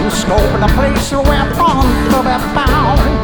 scoping a place where we're born to be bound.